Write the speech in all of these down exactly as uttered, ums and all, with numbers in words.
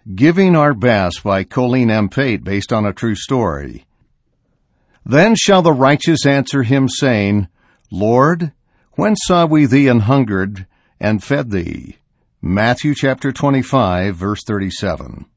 Giving Our Best by Colleen M. Pate, based on a true story. Then shall the righteous answer him, saying, Lord, when saw we thee an hungered, and fed thee? Matthew chapter twenty-five, verse thirty-seven.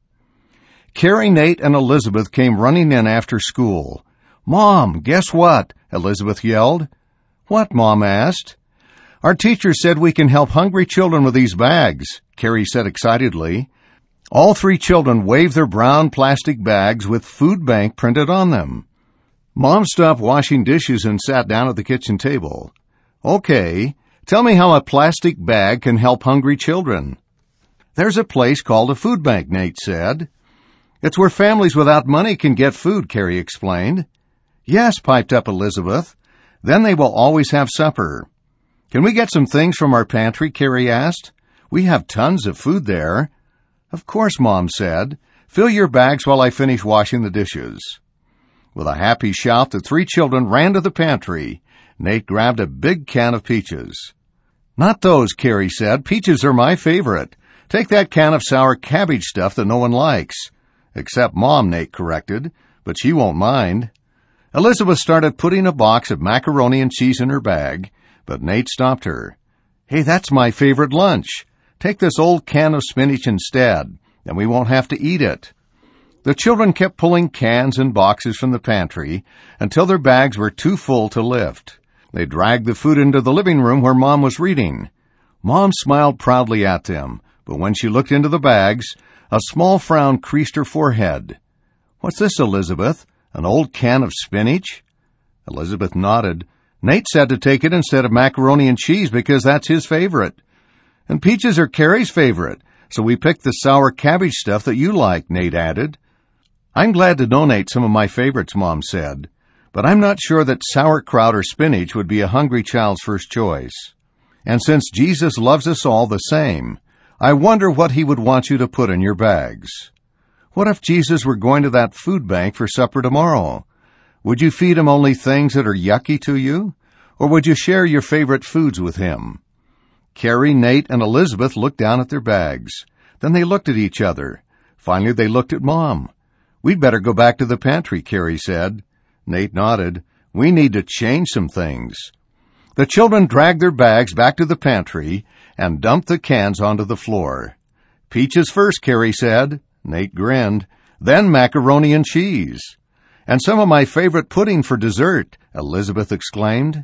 Carrie, Nate, and Elizabeth came running in after school. Mom, guess what? Elizabeth yelled. What, Mom asked. Our teacher said we can help hungry children with these bags, Carrie said excitedly. All three children waved their brown plastic bags with Food Bank printed on them. Mom stopped washing dishes and sat down at the kitchen table. Okay, tell me how a plastic bag can help hungry children. There's a place called a food bank, Nate said. It's where families without money can get food, Carrie explained. Yes, piped up Elizabeth. Then they will always have supper. Can we get some things from our pantry, Carrie asked. We have tons of food there. Of course, Mom said. Fill your bags while I finish washing the dishes. With a happy shout, the three children ran to the pantry. Nate grabbed a big can of peaches. Not those, Carrie said. Peaches are my favorite. Take that can of sour cabbage stuff that no one likes. Except Mom, Nate corrected, but she won't mind. Elizabeth started putting a box of macaroni and cheese in her bag, but Nate stopped her. Hey, that's my favorite lunch. Take this old can of spinach instead, and we won't have to eat it. The children kept pulling cans and boxes from the pantry until their bags were too full to lift. They dragged the food into the living room where Mom was reading. Mom smiled proudly at them, but when she looked into the bags, a small frown creased her forehead. What's this, Elizabeth? An old can of spinach? Elizabeth nodded. Nate said to take it instead of macaroni and cheese because that's his favorite. And peaches are Carrie's favorite, so we picked the sour cabbage stuff that you like, Nate added. I'm glad to donate some of my favorites, Mom said, but I'm not sure that sauerkraut or spinach would be a hungry child's first choice. And since Jesus loves us all the same, I wonder what he would want you to put in your bags. What if Jesus were going to that food bank for supper tomorrow? Would you feed him only things that are yucky to you? Or would you share your favorite foods with him? Carrie, Nate, and Elizabeth looked down at their bags. Then they looked at each other. Finally, they looked at Mom. We'd better go back to the pantry, Carrie said. Nate nodded. We need to change some things. The children dragged their bags back to the pantry and dumped the cans onto the floor. Peaches first, Carrie said. Nate grinned. Then macaroni and cheese. And some of my favorite pudding for dessert, Elizabeth exclaimed.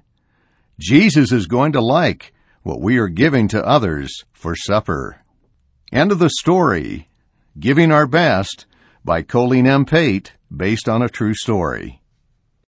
Jesus is going to like what we are giving to others for supper. End of the story. Giving Our Best by Colleen M. Pate, based on a true story.